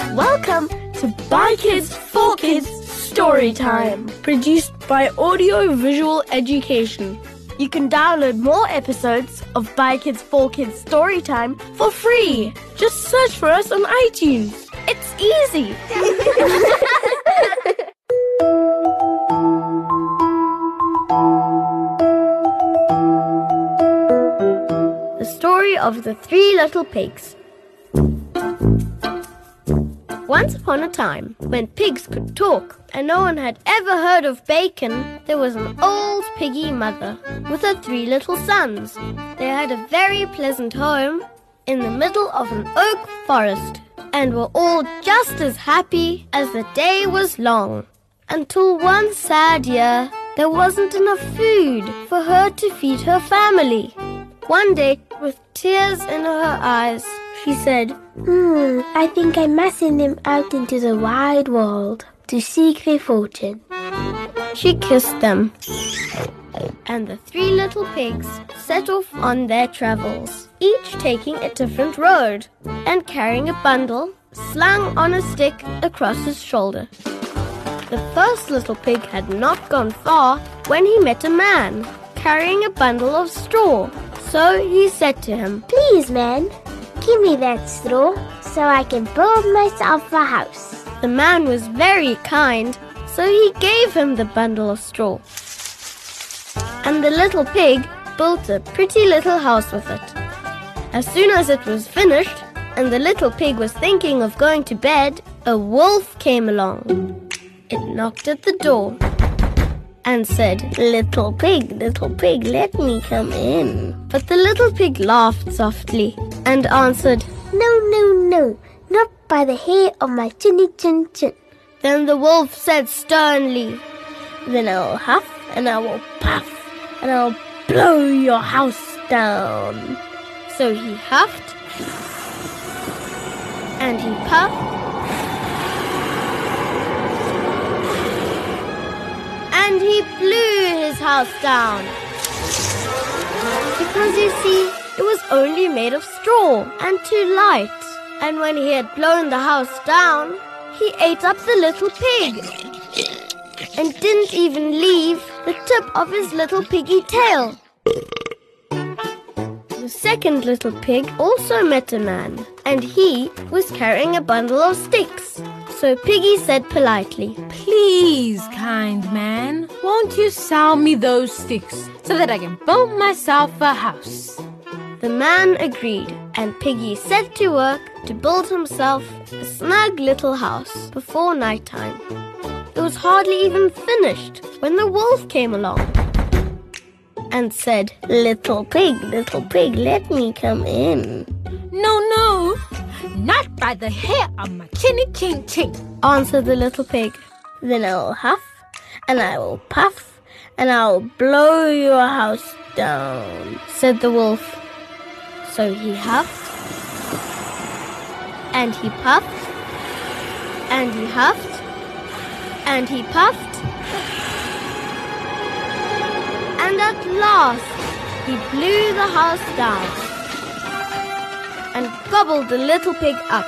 Welcome to By Kids for Kids Storytime, produced by Audio Visual Education. You can download more episodes of By Kids for Kids Storytime for free. Just search for us on iTunes. It's easy. The story of the three little pigs. Once upon a time, when pigs could talk and no one had ever heard of bacon, there was an old piggy mother with her three little sons. They had a very pleasant home in the middle of an oak forest and were all just as happy as the day was long. Until one sad year, there wasn't enough food for her to feed her family. One day, with tears in her eyes, she said, I think I must send them out into the wide world to seek their fortune. She kissed them, and the three little pigs set off on their travels, each taking a different road and carrying a bundle slung on a stick across his shoulder. The first little pig had not gone far when he met a man carrying a bundle of straw. So he said to him, "Please, man, give me that straw so I can build myself a house." The man was very kind, so he gave him the bundle of straw. And the little pig built a pretty little house with it. As soon as it was finished, and the little pig was thinking of going to bed, a wolf came along. It knocked at the door and said, little pig, let me come in." But the little pig laughed softly and answered, No, not by the hair of my chinny chin chin." Then the wolf said sternly, "Then I'll huff and I will puff and I'll blow your house down." So he huffed and he puffed and he blew his house down. Because you see, it was only made of straw and too light. And when he had blown the house down, he ate up the little pig and didn't even leave the tip of his little piggy tail. The second little pig also met a man, and he was carrying a bundle of sticks. So Piggy said politely, "Please, kind man, won't you sell me those sticks so that I can build myself a house?" The man agreed, and Piggy set to work to build himself a snug little house before night time. It was hardly even finished when the wolf came along and said, little pig, let me come in." No, not by the hair of my chinny chin chin," answered the little pig. "Then I'll huff and I will puff and I'll blow your house down," said the wolf. So he huffed and he puffed and he huffed and he puffed, and at last he blew the house down and gobbled the little pig up.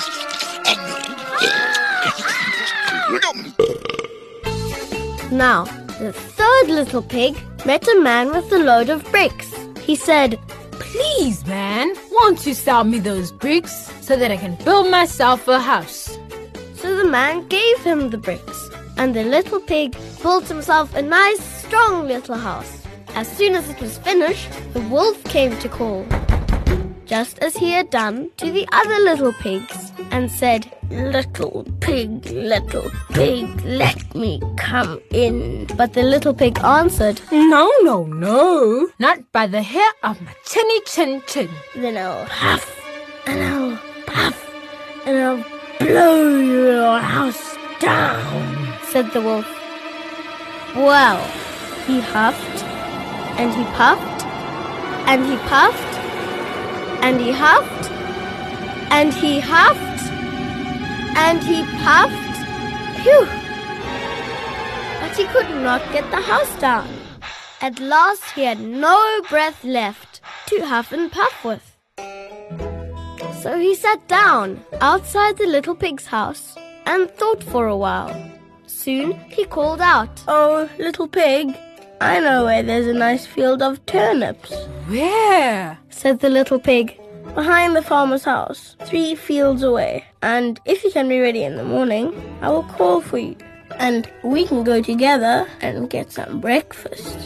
Now, the third little pig met a man with a load of bricks. He said, "Please, man, won't you sell me those bricks so that I can build myself a house?" So the man gave him the bricks, and the little pig built himself a nice, strong little house. As soon as it was finished, the wolf came to call, just as he had done to the other little pigs, and said, little pig, let me come in." But the little pig answered, No, not by the hair of my chinny chin chin." "Then I'll huff and I'll puff and I'll blow your house down," said the wolf. Well, he huffed and he puffed and he puffed and he huffed and he huffed and he puffed. Phew! But he could not get the house down. At last he had no breath left to huff and puff with. So he sat down outside the little pig's house and thought for a while. Soon he called out, "Oh, little pig, I know where there's a nice field of turnips." Where? Said the little pig. "Behind the farmer's house, 3 fields away. And if you can be ready in the morning, I will call for you. And we can go together and get some breakfast."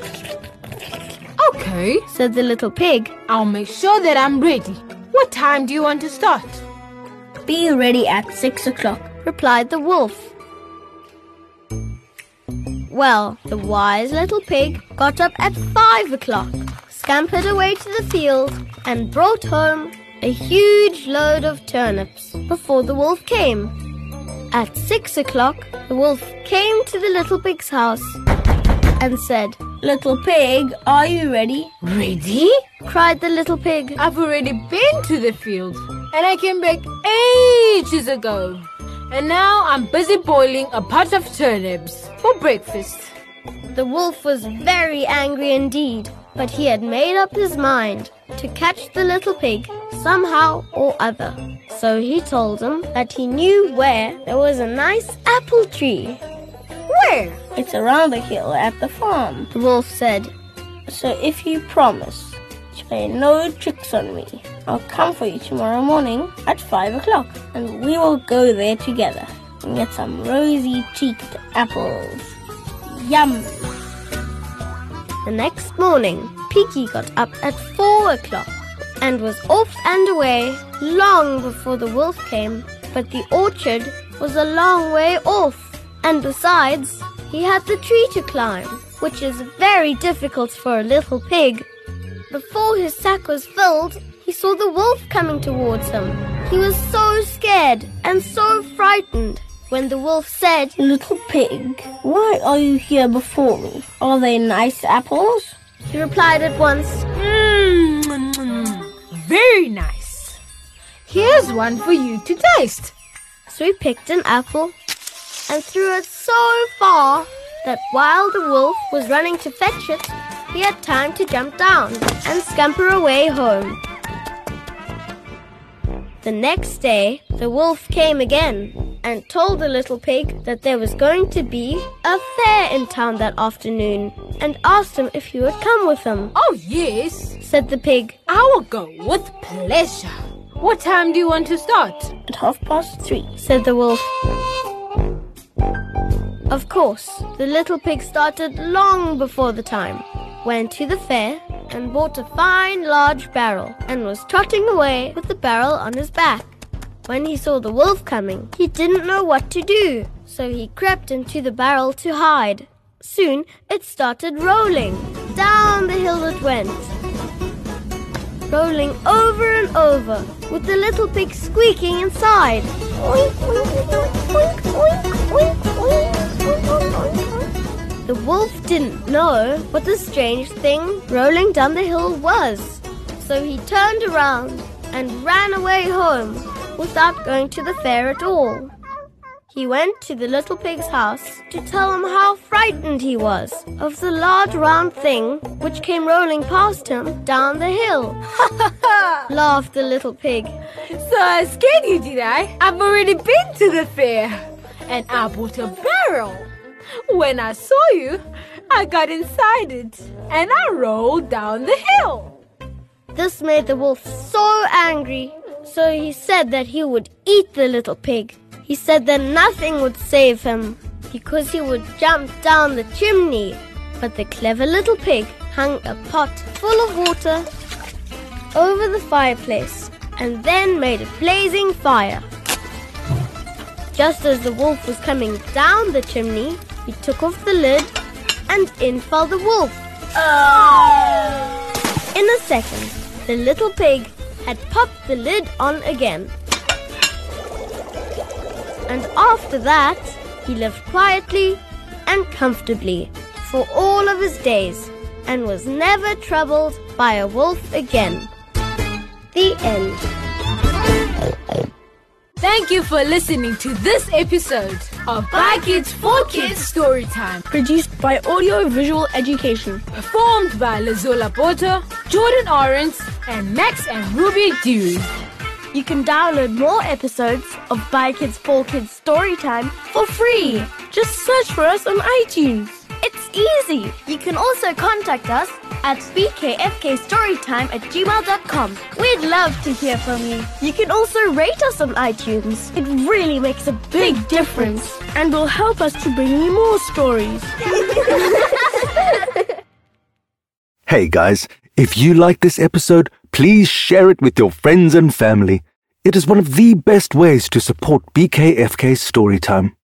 Okay, said the little pig. I'll make sure that I'm ready. What time do you want to start? "Be ready at 6 o'clock. replied the wolf. Well, the wise little pig got up at 5 o'clock, scampered away to the field, and brought home a huge load of turnips before the wolf came. At 6 o'clock, the wolf came to the little pig's house and said, "Little pig, are you ready?" Ready? cried the little pig. I've already been to the field and I came back ages ago. And now I'm busy boiling a pot of turnips for breakfast. The wolf was very angry indeed, but he had made up his mind to catch the little pig somehow or other. So he told him that he knew where there was a nice apple tree. Where? "It's around the hill at the farm," The wolf said. "So if you promise to play no tricks on me, I'll come for you tomorrow morning at 5 o'clock, and we will go there together and get some rosy-cheeked apples. Yum!" The next morning, Piggy got up at 4 o'clock and was off and away long before the wolf came. But the orchard was a long way off, and besides, he had the tree to climb, which is very difficult for a little pig. Before his sack was filled, he saw the wolf coming towards him. He was so scared and so frightened when the wolf said, "Little pig, why are you here before me? Are they nice apples?" He replied at once, Very nice. Here's one for you to taste. So he picked an apple and threw it so far that while the wolf was running to fetch it, he had time to jump down and scamper away home. The next day, the wolf came again and told the little pig that there was going to be a fair in town that afternoon, and asked him if he would come with him. Oh, yes. Said the pig. I will go with pleasure. What time do you want to start? "At 3:30. Said the wolf. Of course, the little pig started long before the time, went to the fair and bought a fine large barrel, and was trotting away with the barrel on his back. When he saw the wolf coming, he didn't know what to do, so he crept into the barrel to hide. Soon it started rolling. Down the hill it went, rolling over and over, with the little pig squeaking inside. The wolf didn't know what the strange thing rolling down the hill was, so he turned around and ran away home without going to the fair at all. He went to the little pig's house to tell him how frightened he was of the large round thing which came rolling past him down the hill. Laughed the little pig. So I scared you, did I? I've already been to the fair and I bought a barrel. When I saw you, I got inside it and I rolled down the hill. This made the wolf so angry, so he said that he would eat the little pig. He said that nothing would save him because he would jump down the chimney. But the clever little pig hung a pot full of water over the fireplace and then made a blazing fire. Just as the wolf was coming down the chimney, he took off the lid and in fell the wolf. In a second, the little pig had popped the lid on again. And after that, he lived quietly and comfortably for all of his days and was never troubled by a wolf again. The end. Thank you for listening to this episode of By Kids for Kids Storytime, Produced by Audio Visual Education. performed by Lazola Porter, Jordan Orange, and Max and Ruby Dewey. You can download more episodes of By Kids for Kids Storytime for free. Just search for us on iTunes. It's easy. You can also contact us at bkfkstorytime@gmail.com. We'd love to hear from you. You can also rate us on iTunes. It really makes a big difference. And will help us to bring you more stories. Hey guys, if you like this episode, please share it with your friends and family. It is one of the best ways to support BKFK Storytime.